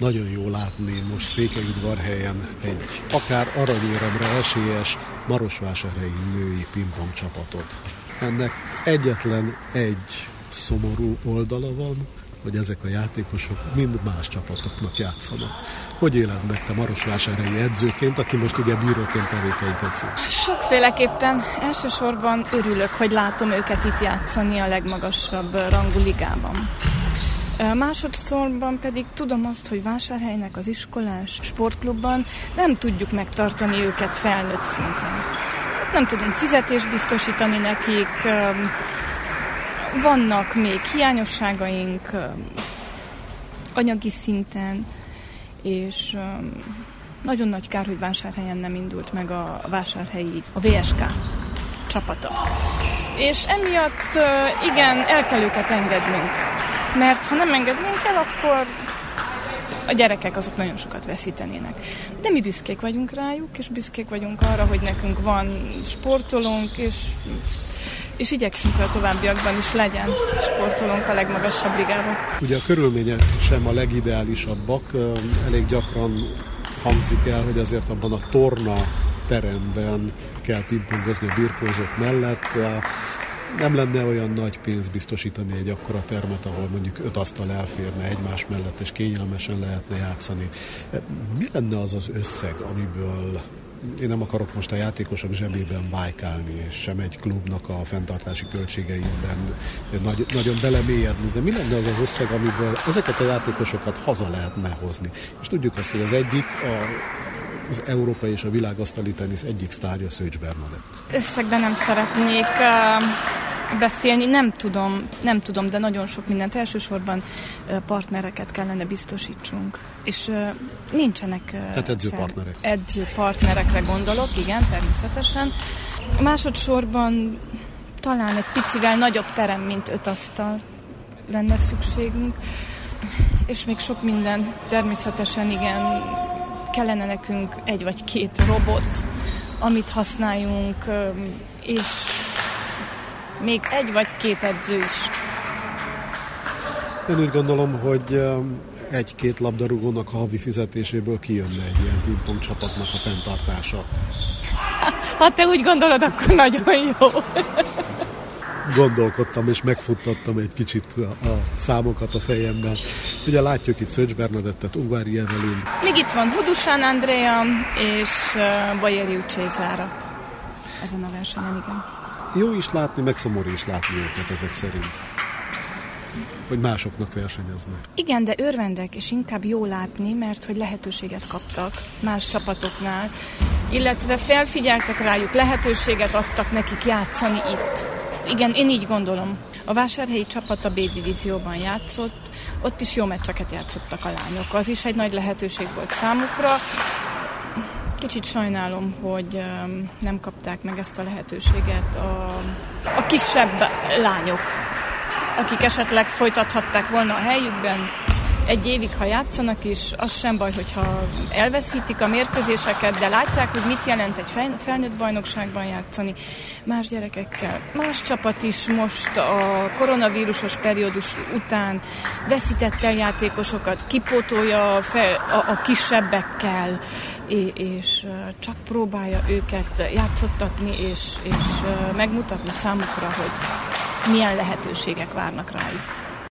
nagyon jó látni most Székelyudvarhelyen egy akár aranyéremre esélyes marosvásárhelyi női pingpong csapatot. Ennek egyetlen egy szomorú oldala van, hogy ezek a játékosok mind más csapatoknak játszanak. Hogy éled meg te marosvásárhelyi edzőként, aki most ugye bíróként tevékenykedsz? Sokféleképpen. Elsősorban örülök, hogy látom őket itt játszani a legmagasabb rangú ligában. Másodszorban pedig tudom azt, hogy Vásárhelynek az iskolás sportklubban nem tudjuk megtartani őket felnőtt szinten. Nem tudunk fizetést biztosítani nekik, vannak még hiányosságaink anyagi szinten, és nagyon nagy kár, hogy Vásárhelyen nem indult meg a VSK csapata. És emiatt igen, el kell őket engednünk, mert ha nem engednénk el, akkor a gyerekek azok nagyon sokat veszítenének. De mi büszkék vagyunk rájuk, és büszkék vagyunk arra, hogy nekünk van sportolónk, és igyekszünk, hogy a továbbiakban is legyen sportolónk a legmagasabb ligában. Ugye a körülmények sem a legideálisabbak, elég gyakran hangzik el, hogy azért abban a torna teremben kell pingpongozni a birkózók mellett. Nem lenne olyan nagy pénz biztosítani egy akkora termet, ahol mondjuk 5 asztal elférne egymás mellett, és kényelmesen lehetne játszani. Mi lenne az az összeg, amiből én nem akarok most a játékosok zsebében vájkálni, és sem egy klubnak a fenntartási költségeiben nagyon belemélyedni, de mi lenne az az összeg, amiből ezeket a játékosokat haza lehetne hozni? És tudjuk azt, hogy az egyik az európai és a világasztali tenisz egyik sztárja, Szőcs Bernadett. Összegben nem szeretnék beszélni, nem tudom, de nagyon sok mindent. Elsősorban partnereket kellene biztosítsunk. És nincsenek... Tehát edzőpartnerek. Edzőpartnerekre gondolok, igen, természetesen. Másodszorban talán egy picivel nagyobb terem, mint 5 asztal lenne szükségünk. És még sok minden, természetesen igen, kellene nekünk 1 vagy 2 robot, amit használjunk, és még 1 vagy 2 edző is. Én úgy gondolom, hogy 1-2 labdarúgónak a havi fizetéséből kijönne egy ilyen pingpong csapatnak a fenntartása. Ha te úgy gondolod, akkor nagyon jó. Gondolkodtam és megfuttattam egy kicsit a számokat a fejemben. Ugye látjuk itt Szőcs Bernadettet, Ungvári Evelin. Még itt van Hudusán Andrea és Bajeriu Cézára ezen a versenyen, igen. Jó is látni, meg szomorú is látni őket ezek szerint, hogy másoknak versenyeznek. Igen, de örvendek, és inkább jó látni, mert hogy lehetőséget kaptak más csapatoknál, illetve felfigyeltek rájuk, lehetőséget adtak nekik játszani itt. Igen, én így gondolom. A vásárhelyi csapat a B-divízióban játszott, ott is jó meccseket játszottak a lányok. Az is egy nagy lehetőség volt számukra. Kicsit sajnálom, hogy nem kapták meg ezt a lehetőséget a kisebb lányok, akik esetleg folytathatták volna a helyükben 1 évig, ha játszanak is, az sem baj, hogyha elveszítik a mérkőzéseket, de látják, hogy mit jelent egy felnőtt bajnokságban játszani más gyerekekkel. Más csapat is most a koronavírusos periódus után veszített el játékosokat, kipótolja a kisebbekkel, és csak próbálja őket játszottatni, és megmutatni számukra, hogy milyen lehetőségek várnak rájuk.